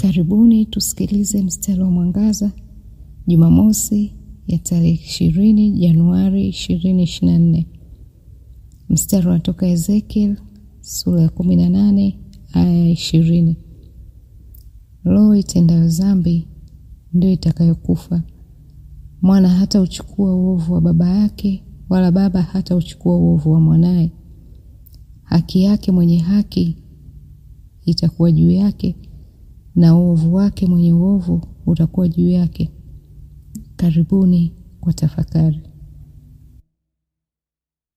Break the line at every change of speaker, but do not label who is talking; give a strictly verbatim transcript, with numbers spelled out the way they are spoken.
Karibuni tusikilize mstari wa mwangaza Jumamosi ya tarehe ishirini Januari ishirini ishirini na nne. Mstari unatoka Ezekiel sura ya kumi na nane aya ya ishirini. Roho itendayo dhambi ndio itakayokufa. Mwana hata uchukua uovu wa baba yake, wala baba hata uchukua uovu wa mwanae. Haki yake mwenye haki itakuwa juu yake, na uovu wake mwenye uovu utakuwa juu yake. Karibuni kwa tafakari.